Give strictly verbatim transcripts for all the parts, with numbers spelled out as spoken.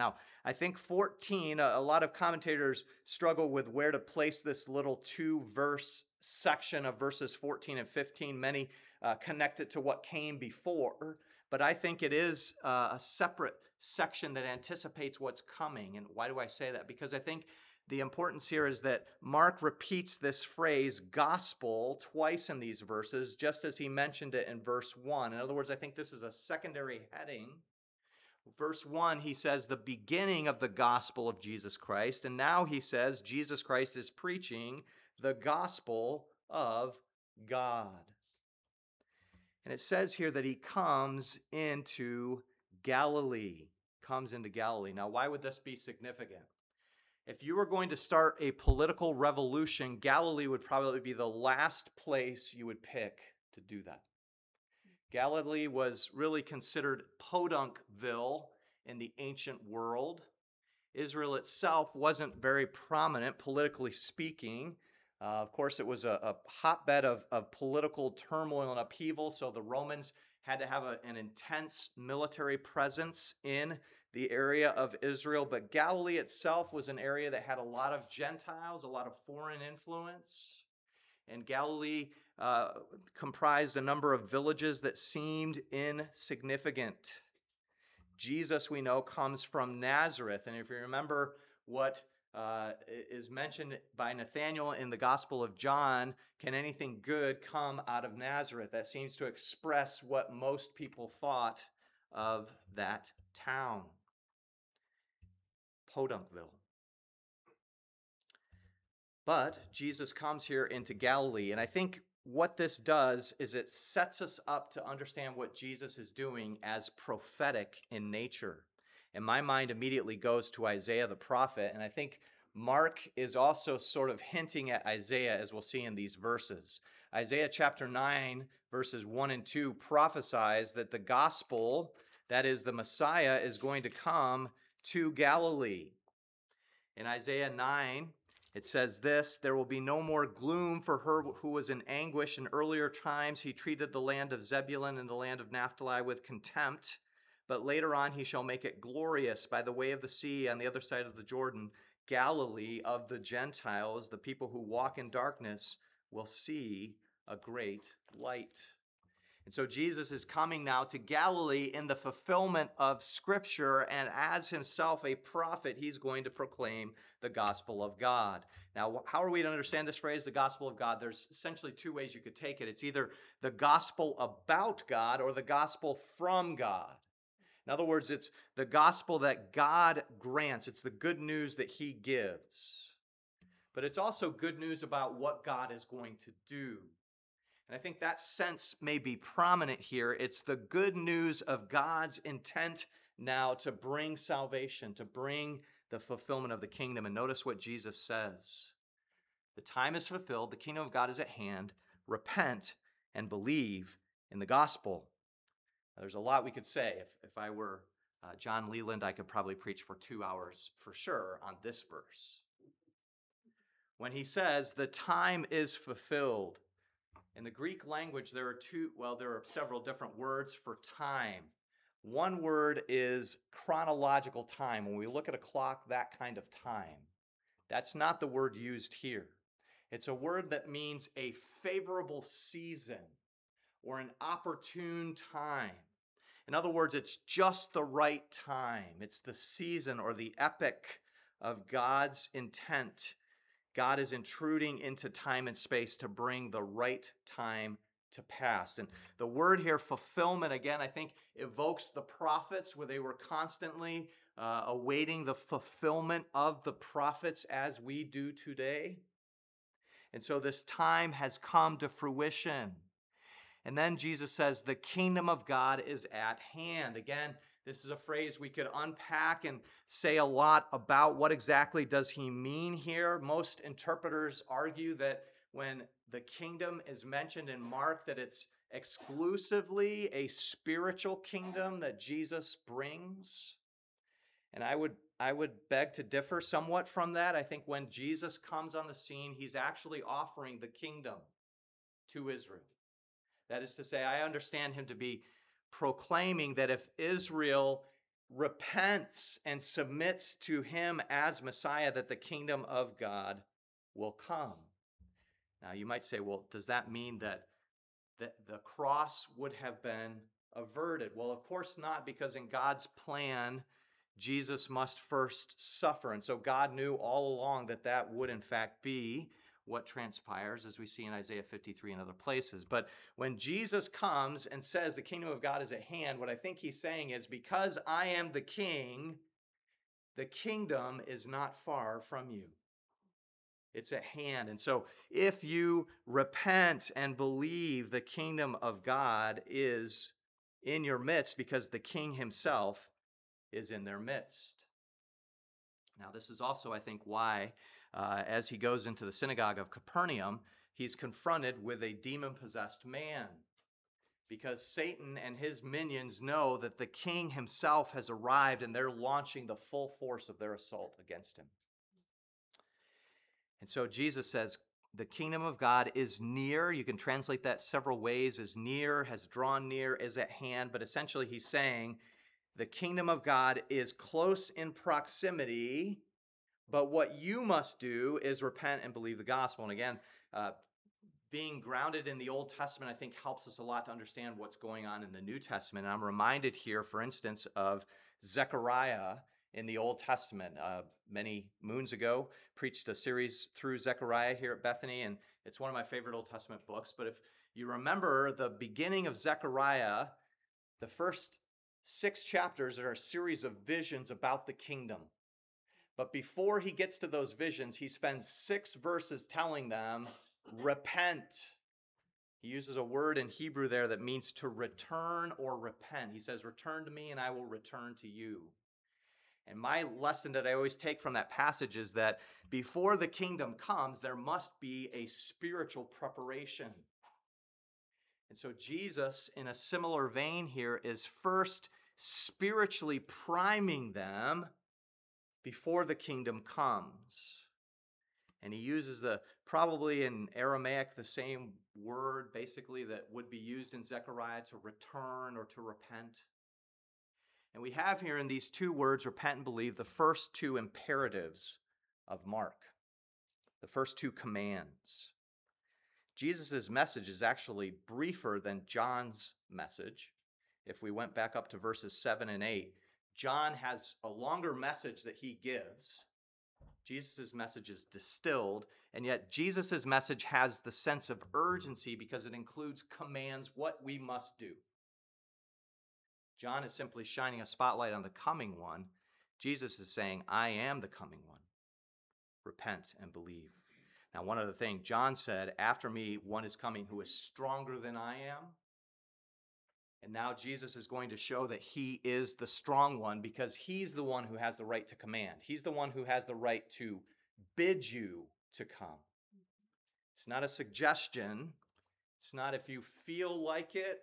Now, I think fourteen, a, a lot of commentators struggle with where to place this little two-verse section of verses fourteen and fifteen. Many uh, connect it to what came before, but I think it is uh, a separate section that anticipates what's coming. And why do I say that? Because I think the importance here is that Mark repeats this phrase, gospel, twice in these verses, just as he mentioned it in verse one. In other words, I think this is a secondary heading. Verse one, he says the beginning of the gospel of Jesus Christ. And now he says Jesus Christ is preaching the gospel of God. And it says here that he comes into Galilee, comes into Galilee. Now, why would this be significant? If you were going to start a political revolution, Galilee would probably be the last place you would pick to do that. Galilee was really considered Podunkville in the ancient world. Israel itself wasn't very prominent, politically speaking. Uh, of course, it was a, a hotbed of, of political turmoil and upheaval, so the Romans had to have a, an intense military presence in the area of Israel. But Galilee itself was an area that had a lot of Gentiles, a lot of foreign influence. And Galilee uh, comprised a number of villages that seemed insignificant. Jesus, we know, comes from Nazareth. And if you remember what uh, is mentioned by Nathanael in the Gospel of John, can anything good come out of Nazareth? That seems to express what most people thought of that town, Podunkville. But Jesus comes here into Galilee, and I think what this does is it sets us up to understand what Jesus is doing as prophetic in nature. And my mind immediately goes to Isaiah the prophet, and I think Mark is also sort of hinting at Isaiah, as we'll see in these verses. Isaiah chapter nine, verses one and two prophesies that the gospel, that is the Messiah, is going to come to Galilee. In Isaiah nine, it says this, there will be no more gloom for her who was in anguish. In earlier times he treated the land of Zebulun and the land of Naphtali with contempt, but later on he shall make it glorious by the way of the sea on the other side of the Jordan. Galilee of the Gentiles, the people who walk in darkness, will see a great light. And so Jesus is coming now to Galilee in the fulfillment of Scripture, and as himself a prophet, he's going to proclaim the gospel of God. Now, how are we to understand this phrase, the gospel of God? There's essentially two ways you could take it. It's either the gospel about God or the gospel from God. In other words, it's the gospel that God grants. It's the good news that he gives. But it's also good news about what God is going to do. And I think that sense may be prominent here. It's the good news of God's intent now to bring salvation, to bring the fulfillment of the kingdom. And notice what Jesus says. The time is fulfilled. The kingdom of God is at hand. Repent and believe in the gospel. Now, there's a lot we could say. If, if I were uh, John Leland, I could probably preach for two hours for sure on this verse. When he says, the time is fulfilled, in the Greek language, there are two, well, there are several different words for time. One word is chronological time. When we look at a clock, that kind of time. That's not the word used here. It's a word that means a favorable season or an opportune time. In other words, it's just the right time. It's the season or the epoch of God's intent. God is intruding into time and space to bring the right time to pass. And the word here, fulfillment, again, I think evokes the prophets where they were constantly uh, awaiting the fulfillment of the prophets as we do today. And so this time has come to fruition. And then Jesus says, the kingdom of God is at hand. Again, this is a phrase we could unpack and say a lot about. What exactly does he mean here? Most interpreters argue that when the kingdom is mentioned in Mark, that it's exclusively a spiritual kingdom that Jesus brings. And I would, I would beg to differ somewhat from that. I think when Jesus comes on the scene, he's actually offering the kingdom to Israel. That is to say, I understand him to be proclaiming that if Israel repents and submits to him as Messiah, that the kingdom of God will come. Now, you might say, well, does that mean that, that the cross would have been averted? Well, of course not, because in God's plan, Jesus must first suffer. And so God knew all along that that would, in fact, be what transpires, as we see in Isaiah fifty-three and other places. But when Jesus comes and says the kingdom of God is at hand, what I think he's saying is, because I am the king, the kingdom is not far from you. It's at hand. And so if you repent and believe, the kingdom of God is in your midst, because the king himself is in their midst. Now, this is also, I think, why Uh, as he goes into the synagogue of Capernaum, he's confronted with a demon-possessed man, because Satan and his minions know that the king himself has arrived, and they're launching the full force of their assault against him. And so Jesus says, the kingdom of God is near. You can translate that several ways: is near, has drawn near, is at hand. But essentially he's saying the kingdom of God is close in proximity, but what you must do is repent and believe the gospel. And again, uh, being grounded in the Old Testament, I think, helps us a lot to understand what's going on in the New Testament. And I'm reminded here, for instance, of Zechariah in the Old Testament. Uh, many moons ago, preached a series through Zechariah here at Bethany, and it's one of my favorite Old Testament books. But if you remember the beginning of Zechariah, the first six chapters are a series of visions about the kingdom. But before he gets to those visions, he spends six verses telling them, repent. He uses a word in Hebrew there that means to return or repent. He says, return to me and I will return to you. And my lesson that I always take from that passage is that before the kingdom comes, there must be a spiritual preparation. And so Jesus, in a similar vein here, is first spiritually priming them before the kingdom comes. And he uses the, probably in Aramaic, the same word basically that would be used in Zechariah, to return or to repent. And we have here in these two words, repent and believe, the first two imperatives of Mark, the first two commands. Jesus' message is actually briefer than John's message. If we went back up to verses seven and eight, John has a longer message that he gives. Jesus' message is distilled, and yet Jesus' message has the sense of urgency because it includes commands, what we must do. John is simply shining a spotlight on the coming one. Jesus is saying, I am the coming one. Repent and believe. Now, one other thing, John said, after me, one is coming who is stronger than I am. And now Jesus is going to show that he is the strong one, because he's the one who has the right to command. He's the one who has the right to bid you to come. It's not a suggestion. It's not if you feel like it.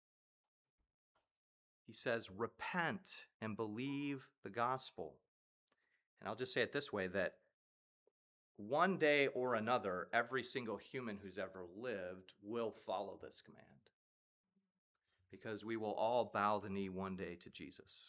He says, repent and believe the gospel. And I'll just say it this way, that one day or another, every single human who's ever lived will follow this command, because we will all bow the knee one day to Jesus.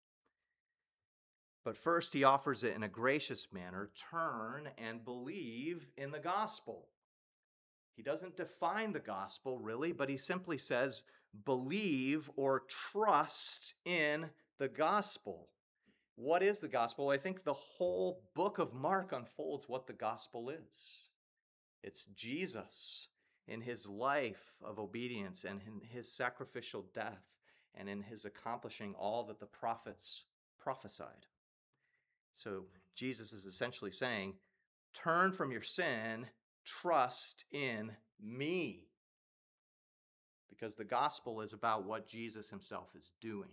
But first, he offers it in a gracious manner: turn and believe in the gospel. He doesn't define the gospel, really, but he simply says, believe or trust in the gospel. What is the gospel? I think the whole book of Mark unfolds what the gospel is. It's Jesus in his life of obedience and in his sacrificial death and in his accomplishing all that the prophets prophesied. So Jesus is essentially saying, turn from your sin, trust in me. Because the gospel is about what Jesus himself is doing.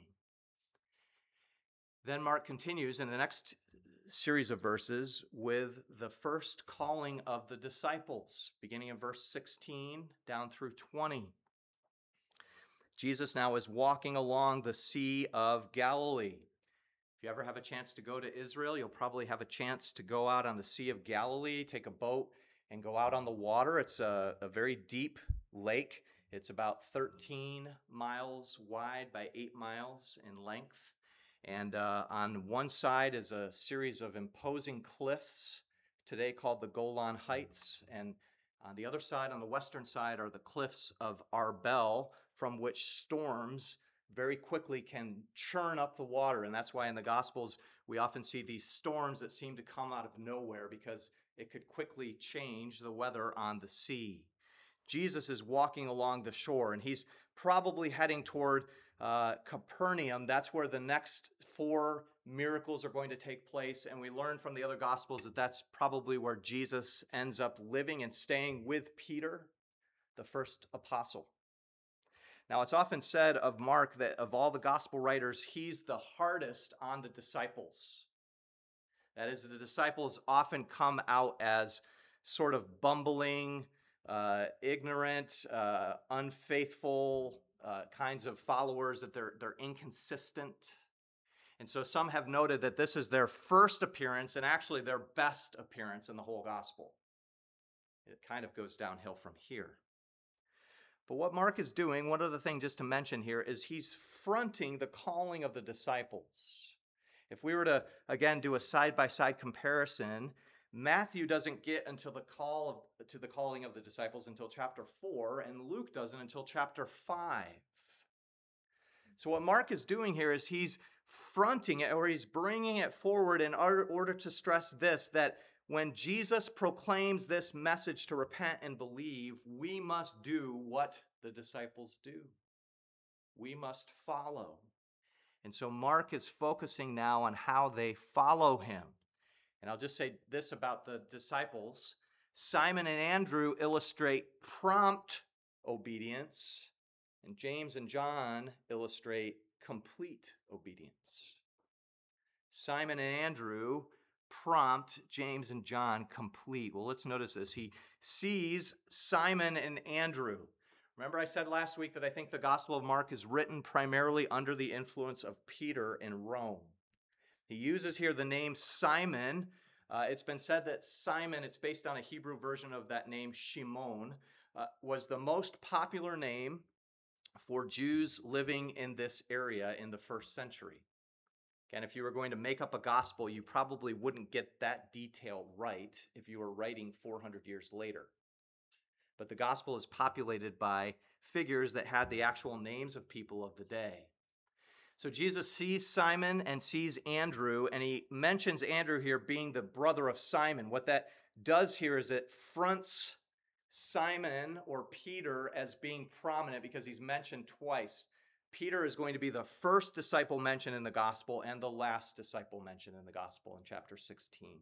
Then Mark continues in the next series of verses with the first calling of the disciples, beginning in verse sixteen down through twenty. Jesus now is walking along the Sea of Galilee. If you ever have a chance to go to Israel, you'll probably have a chance to go out on the Sea of Galilee, take a boat and go out on the water. It's a, a very deep lake. It's about thirteen miles wide by eight miles in length. And uh, on one side is a series of imposing cliffs, today called the Golan Heights. And on the other side, on the western side, are the cliffs of Arbel, from which storms very quickly can churn up the water. And that's why in the Gospels, we often see these storms that seem to come out of nowhere because it could quickly change the weather on the sea. Jesus is walking along the shore, and he's probably heading toward uh, Capernaum. That's where the next four miracles are going to take place, and we learn from the other Gospels that that's probably where Jesus ends up living and staying with Peter, the first apostle. Now, it's often said of Mark that of all the Gospel writers, he's the hardest on the disciples. That is, the disciples often come out as sort of bumbling, uh, ignorant, uh, unfaithful uh, kinds of followers, that they're, they're inconsistent. And so some have noted that this is their first appearance and actually their best appearance in the whole gospel. It kind of goes downhill from here. But what Mark is doing, one other thing just to mention here, is he's fronting the calling of the disciples. If we were to, again, do a side-by-side comparison, Matthew doesn't get until the call of, to the calling of the disciples until chapter four, and Luke doesn't until chapter five. So what Mark is doing here is he's fronting it, or he's bringing it forward in order to stress this, that when Jesus proclaims this message to repent and believe, we must do what the disciples do. We must follow. And so Mark is focusing now on how they follow him. And I'll just say this about the disciples. Simon and Andrew illustrate prompt obedience, and James and John illustrate complete obedience. Simon and Andrew prompt, James and John complete. Well, let's notice this. He sees Simon and Andrew. Remember I said last week that I think the Gospel of Mark is written primarily under the influence of Peter in Rome. He uses here the name Simon. Uh, it's been said that Simon, it's based on a Hebrew version of that name, Shimon, uh, was the most popular name for Jews living in this area in the first century. Again, if you were going to make up a gospel, you probably wouldn't get that detail right if you were writing four hundred years later. But the gospel is populated by figures that had the actual names of people of the day. So Jesus sees Simon and sees Andrew, and he mentions Andrew here being the brother of Simon. What that does here is it fronts Simon or Peter as being prominent because he's mentioned twice. Peter is going to be the first disciple mentioned in the gospel and the last disciple mentioned in the gospel in chapter sixteen.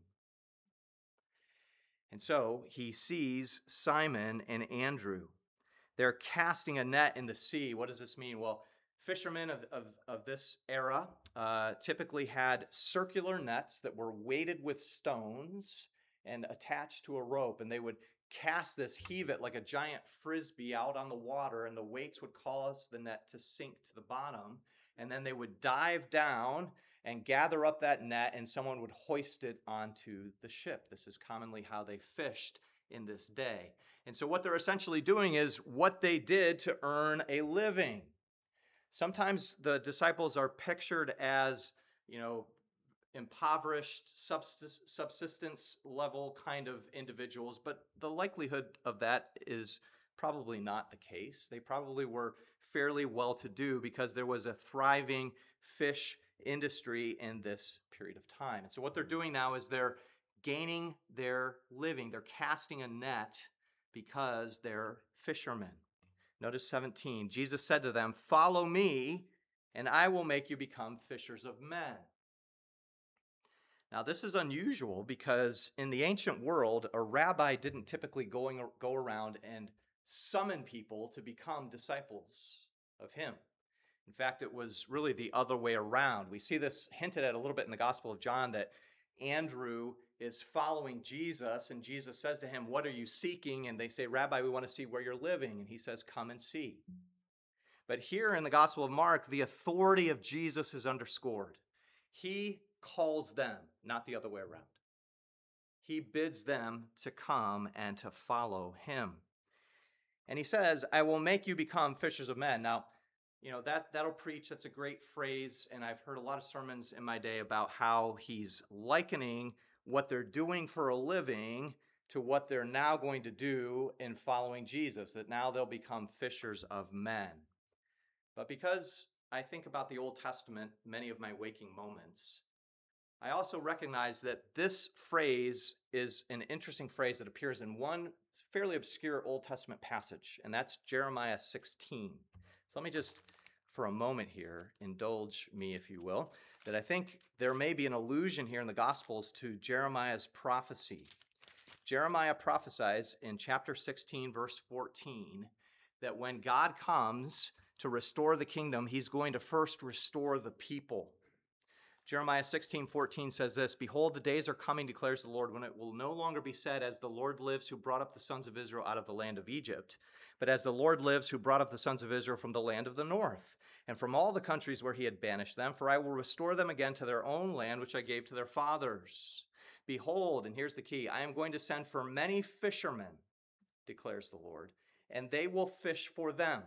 And so he sees Simon and Andrew. They're casting a net in the sea. What does this mean? Well, fishermen of, of, of this era uh, typically had circular nets that were weighted with stones and attached to a rope, and they would cast this, heave it like a giant frisbee out on the water, and the weights would cause the net to sink to the bottom, and then they would dive down and gather up that net, and someone would hoist it onto the ship. This is commonly how they fished in this day. And so what they're essentially doing is what they did to earn a living. Sometimes the disciples are pictured as, you know, impoverished, subsistence level kind of individuals, but the likelihood of that is probably not the case. They probably were fairly well-to-do because there was a thriving fish industry in this period of time. And so what they're doing now is they're gaining their living. They're casting a net because they're fishermen. Notice seventeen, Jesus said to them, "Follow me, and I will make you become fishers of men." Now, this is unusual because in the ancient world, a rabbi didn't typically going, go around and summon people to become disciples of him. In fact, it was really the other way around. We see this hinted at a little bit in the Gospel of John, that Andrew is following Jesus, and Jesus says to him, "What are you seeking?" And they say, "Rabbi, we want to see where you're living." And he says, "Come and see." But here in the Gospel of Mark, the authority of Jesus is underscored. He calls them, not the other way around. He bids them to come and to follow him. And he says, "I will make you become fishers of men." Now, you know, that, that'll preach. That's a great phrase. And I've heard a lot of sermons in my day about how he's likening what they're doing for a living to what they're now going to do in following Jesus, that now they'll become fishers of men. But because I think about the Old Testament many of my waking moments, I also recognize that this phrase is an interesting phrase that appears in one fairly obscure Old Testament passage, and that's Jeremiah sixteen. So let me just, for a moment here, indulge me, if you will, that I think there may be an allusion here in the Gospels to Jeremiah's prophecy. Jeremiah prophesies in chapter sixteen, verse fourteen, that when God comes to restore the kingdom, he's going to first restore the people. Jeremiah sixteen fourteen says this, "Behold, the days are coming, declares the Lord, when it will no longer be said, as the Lord lives who brought up the sons of Israel out of the land of Egypt, but as the Lord lives who brought up the sons of Israel from the land of the north, and from all the countries where he had banished them, for I will restore them again to their own land, which I gave to their fathers. Behold," and here's the key, "I am going to send for many fishermen, declares the Lord, and they will fish for them.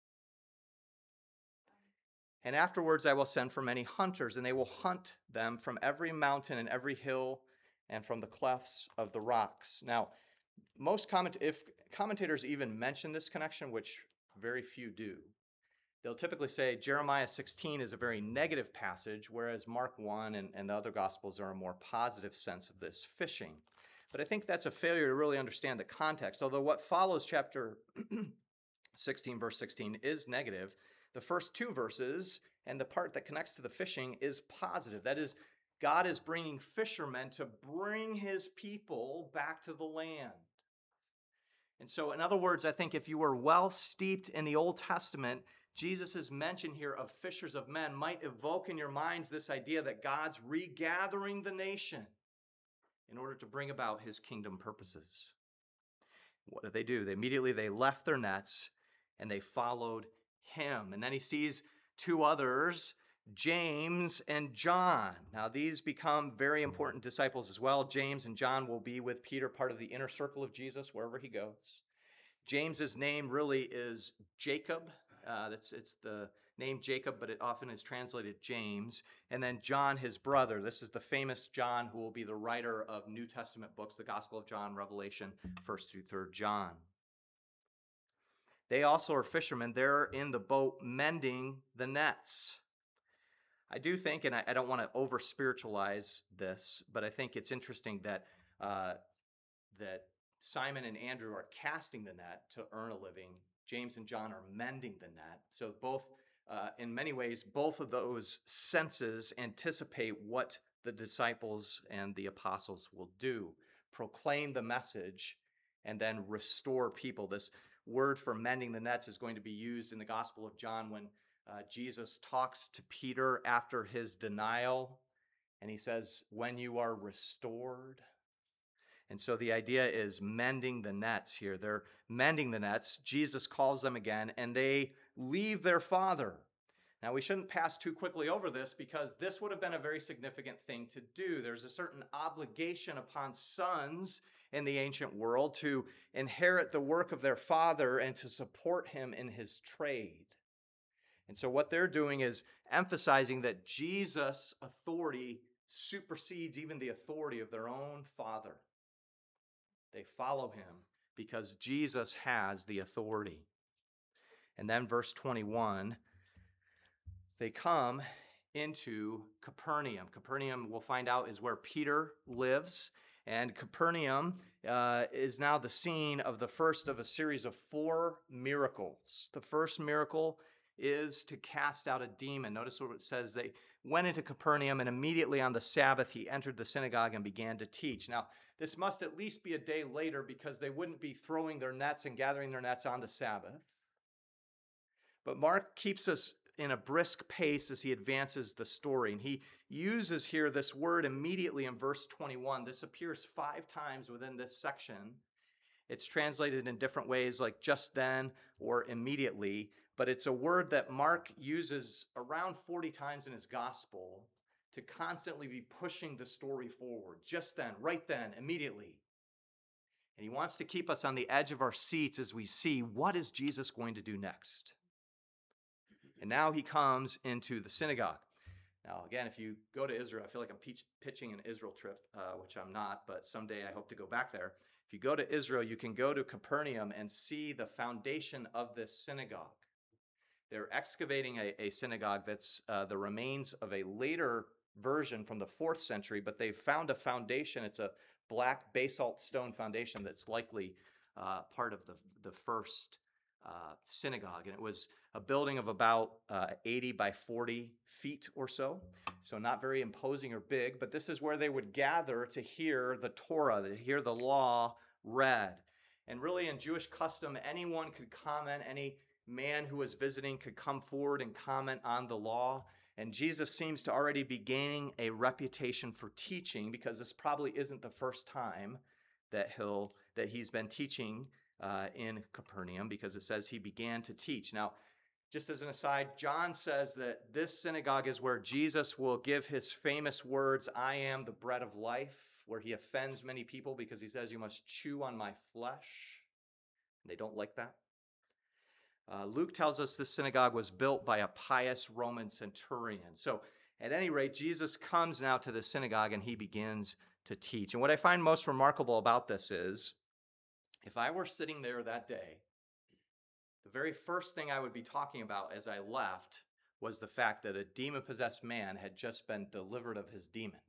And afterwards I will send for many hunters, and they will hunt them from every mountain and every hill and from the clefts of the rocks." Now, most comment if commentators even mention this connection, which very few do, they'll typically say Jeremiah sixteen is a very negative passage, whereas Mark one and, and the other Gospels are a more positive sense of this fishing. But I think that's a failure to really understand the context. Although what follows chapter sixteen, verse sixteen, is negative, the first two verses and the part that connects to the fishing is positive. That is, God is bringing fishermen to bring his people back to the land. And so, in other words, I think if you were well steeped in the Old Testament, Jesus' mention here of fishers of men might evoke in your minds this idea that God's regathering the nation in order to bring about his kingdom purposes. What did they do? They immediately they left their nets and they followed him. And then he sees two others, James and John. Now, these become very important disciples as well. James and John will be with Peter, part of the inner circle of Jesus, wherever he goes. James's name really is Jacob. Uh, that's it's the name Jacob, but it often is translated James. And then John, his brother. This is the famous John who will be the writer of New Testament books, the Gospel of John, Revelation, first through third John. They also are fishermen. They're in the boat mending the nets. I do think, and I, I don't want to over-spiritualize this, but I think it's interesting that uh, that Simon and Andrew are casting the net to earn a living. James and John are mending the net. So both, uh, in many ways, both of those senses anticipate what the disciples and the apostles will do. Proclaim the message and then restore people. This word for mending the nets is going to be used in the Gospel of John when uh, Jesus talks to Peter after his denial, and he says, "When you are restored." And so the idea is mending the nets here. They're mending the nets. Jesus calls them again, and they leave their father. Now, we shouldn't pass too quickly over this because this would have been a very significant thing to do. There's a certain obligation upon sons in the ancient world to inherit the work of their father and to support him in his trade. And so what they're doing is emphasizing that Jesus' authority supersedes even the authority of their own father. They follow him because Jesus has the authority. And then verse twenty-one, they come into Capernaum. Capernaum, we'll find out, is where Peter lives. And Capernaum uh, is now the scene of the first of a series of four miracles. The first miracle is to cast out a demon. Notice what it says. They went into Capernaum, and immediately on the Sabbath, he entered the synagogue and began to teach. Now, this must at least be a day later because they wouldn't be throwing their nets and gathering their nets on the Sabbath. But Mark keeps us in a brisk pace as he advances the story. And he uses here this word immediately in verse twenty-one. This appears five times within this section. It's translated in different ways, like just then or immediately. But it's a word that Mark uses around forty times in his gospel to constantly be pushing the story forward. Just then, right then, immediately. And he wants to keep us on the edge of our seats as we see, what is Jesus going to do next? And now he comes into the synagogue. Now, again, if you go to Israel, I feel like I'm peach- pitching an Israel trip, uh, which I'm not, but someday I hope to go back there. If you go to Israel, you can go to Capernaum and see the foundation of this synagogue. They're excavating a, a synagogue that's uh, the remains of a later version from the fourth century, but they've found a foundation. It's a black basalt stone foundation that's likely uh, part of the, the first uh, synagogue. And it was a building of about uh, eighty by forty feet or so. So not very imposing or big, but this is where they would gather to hear the Torah, to hear the law read. And really in Jewish custom, anyone could comment, any man who was visiting could come forward and comment on the law. And Jesus seems to already be gaining a reputation for teaching, because this probably isn't the first time that he'll that he's been teaching uh, in Capernaum, because it says he began to teach. Now, just as an aside, John says that this synagogue is where Jesus will give his famous words, "I am the bread of life," where he offends many people because he says, "You must chew on my flesh." And they don't like that. Uh, Luke tells us this synagogue was built by a pious Roman centurion. So at any rate, Jesus comes now to the synagogue and he begins to teach. And what I find most remarkable about this is, if I were sitting there that day, the very first thing I would be talking about as I left was the fact that a demon-possessed man had just been delivered of his demon.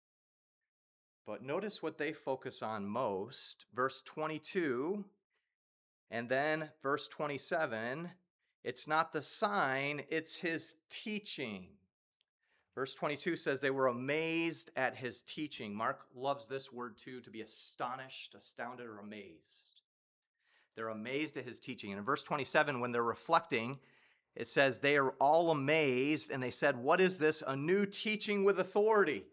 But notice what they focus on most. Verse twenty-two, and then verse twenty-seven, it's not the sign, it's his teaching. Verse twenty-two says they were amazed at his teaching. Mark loves this word too, to be astonished, astounded, or amazed. They're amazed at his teaching. And in verse twenty-seven, when they're reflecting, it says they are all amazed, and they said, "What is this? A new teaching with authority."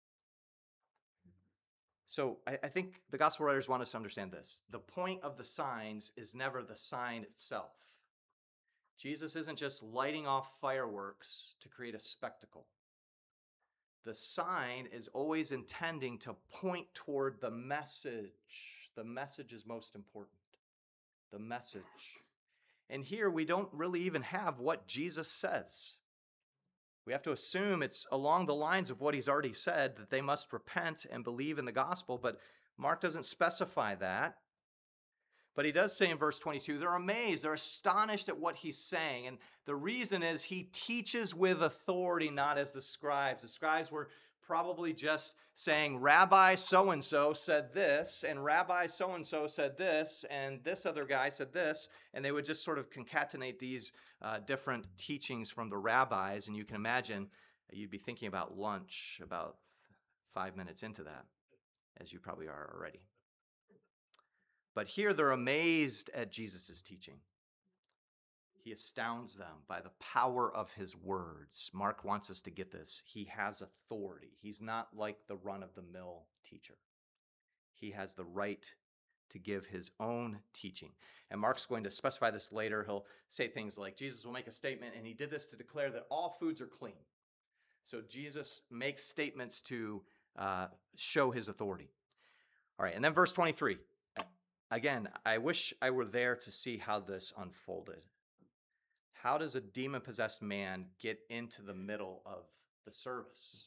So I, I think the gospel writers want us to understand this. The point of the signs is never the sign itself. Jesus isn't just lighting off fireworks to create a spectacle. The sign is always intending to point toward the message. The message is most important. The message. And here we don't really even have what Jesus says. We have to assume it's along the lines of what he's already said, that they must repent and believe in the gospel, but Mark doesn't specify that. But he does say in verse twenty-two, they're amazed, they're astonished at what he's saying. And the reason is he teaches with authority, not as the scribes. The scribes were probably just saying, "Rabbi so-and-so said this, and Rabbi so-and-so said this, and this other guy said this," and they would just sort of concatenate these uh, different teachings from the rabbis, and you can imagine you'd be thinking about lunch about five minutes into that, as you probably are already. But here they're amazed at Jesus' teaching. He astounds them by the power of his words. Mark wants us to get this. He has authority. He's not like the run-of-the-mill teacher. He has the right to give his own teaching. And Mark's going to specify this later. He'll say things like, Jesus will make a statement, and he did this to declare that all foods are clean. So Jesus makes statements to uh, show his authority. All right, and then verse twenty-three. Again, I wish I were there to see how this unfolded. How does a demon-possessed man get into the middle of the service?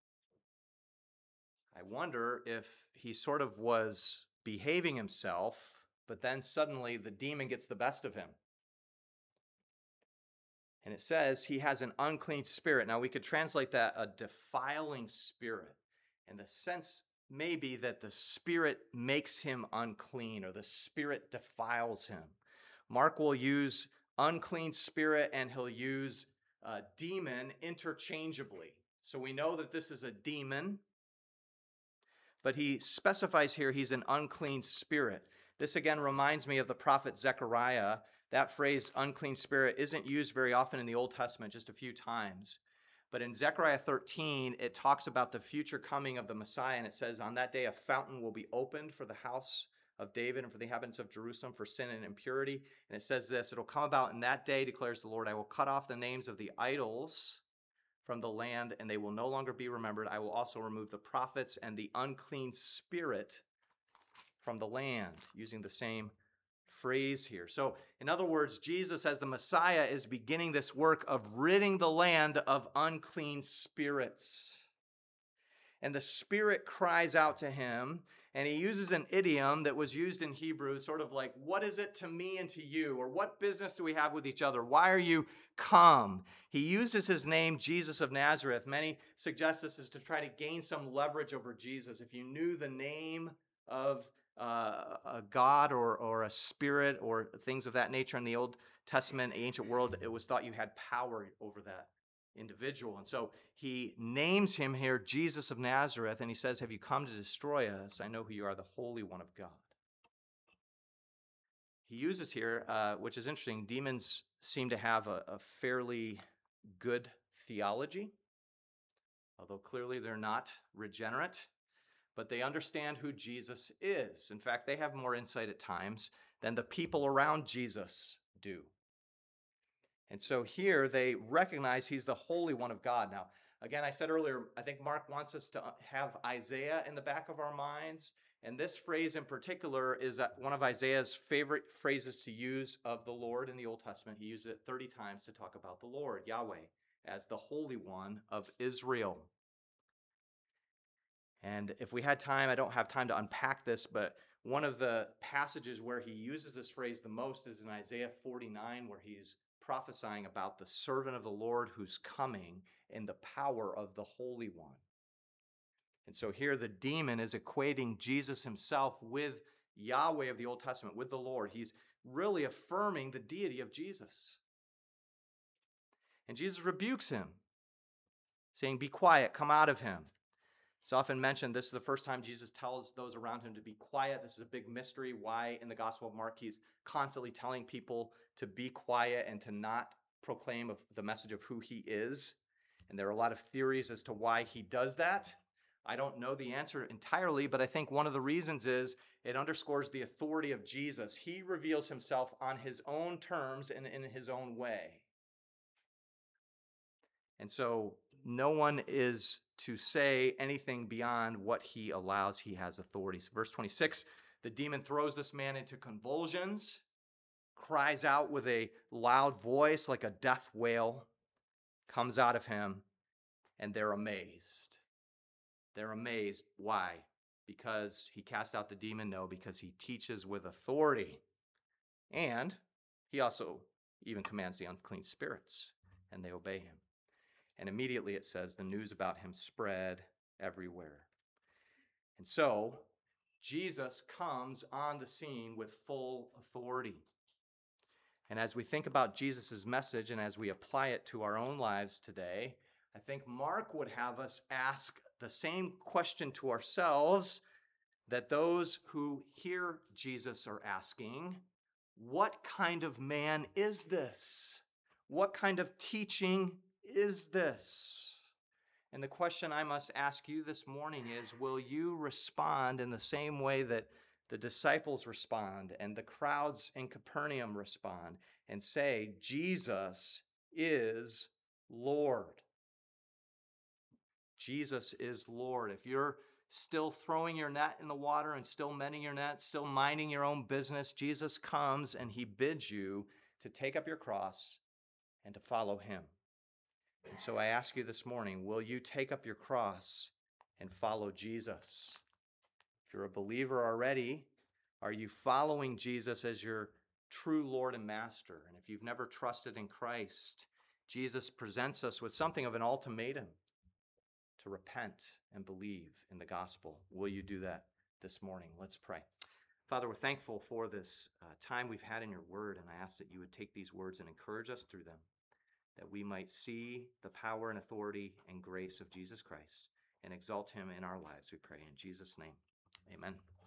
I wonder if he sort of was behaving himself, but then suddenly the demon gets the best of him. And it says he has an unclean spirit. Now we could translate that a defiling spirit. And the sense may be that the spirit makes him unclean, or the spirit defiles him. Mark will use unclean spirit and he'll use uh, demon interchangeably. So we know that this is a demon, but he specifies here he's an unclean spirit. This again reminds me of the prophet Zechariah. That phrase, unclean spirit, isn't used very often in the Old Testament, just a few times. But in Zechariah thirteen, it talks about the future coming of the Messiah, and it says, on that day a fountain will be opened for the house of David and for the inhabitants of Jerusalem for sin and impurity. And it says this, it'll come about in that day, declares the Lord, I will cut off the names of the idols from the land, and they will no longer be remembered. I will also remove the prophets and the unclean spirit from the land, using the same phrase here. So, in other words, Jesus, as the Messiah, is beginning this work of ridding the land of unclean spirits. And the Spirit cries out to him, and he uses an idiom that was used in Hebrew, sort of like, what is it to me and to you? Or what business do we have with each other? Why are you come? He uses his name, Jesus of Nazareth. Many suggest this is to try to gain some leverage over Jesus. If you knew the name of uh, a god or, or a spirit or things of that nature in the Old Testament, ancient world, it was thought you had power over that individual. And so he names him here Jesus of Nazareth, and he says, have you come to destroy us? I know who you are, the Holy One of God. He uses here, uh, which is interesting, demons seem to have a, a fairly good theology, although clearly they're not regenerate, but they understand who Jesus is. In fact, they have more insight at times than the people around Jesus do. And so here they recognize he's the Holy One of God. Now, again, I said earlier, I think Mark wants us to have Isaiah in the back of our minds. And this phrase in particular is one of Isaiah's favorite phrases to use of the Lord in the Old Testament. He used it thirty times to talk about the Lord, Yahweh, as the Holy One of Israel. And if we had time, I don't have time to unpack this, but one of the passages where he uses this phrase the most is in Isaiah forty-nine, where he's prophesying about the servant of the Lord who's coming in the power of the Holy One. And so here the demon is equating Jesus himself with Yahweh of the Old Testament, with the Lord. He's really affirming the deity of Jesus. And Jesus rebukes him, saying, be quiet, come out of him. It's often mentioned this is the first time Jesus tells those around him to be quiet. This is a big mystery why in the Gospel of Mark he's constantly telling people to be quiet and to not proclaim the message of who he is. And there are a lot of theories as to why he does that. I don't know the answer entirely, but I think one of the reasons is it underscores the authority of Jesus. He reveals himself on his own terms and in his own way. And so no one is to say anything beyond what he allows. He has authority. So verse twenty-six, the demon throws this man into convulsions, cries out with a loud voice like a death wail, comes out of him, and they're amazed. They're amazed. Why? Because he cast out the demon? No, because he teaches with authority. And he also even commands the unclean spirits, and they obey him. And immediately it says the news about him spread everywhere. And so Jesus comes on the scene with full authority. And as we think about Jesus' message and as we apply it to our own lives today, I think Mark would have us ask the same question to ourselves that those who hear Jesus are asking. What kind of man is this? What kind of teaching is this? And the question I must ask you this morning is, will you respond in the same way that the disciples respond and the crowds in Capernaum respond and say, Jesus is Lord? Jesus is Lord. If you're still throwing your net in the water and still mending your net, still minding your own business, Jesus comes and he bids you to take up your cross and to follow him. And so I ask you this morning, will you take up your cross and follow Jesus? If you're a believer already, are you following Jesus as your true Lord and Master? And if you've never trusted in Christ, Jesus presents us with something of an ultimatum to repent and believe in the gospel. Will you do that this morning? Let's pray. Father, we're thankful for this uh, time we've had in your word, and I ask that you would take these words and encourage us through them, that we might see the power and authority and grace of Jesus Christ and exalt him in our lives, we pray in Jesus' name. Amen.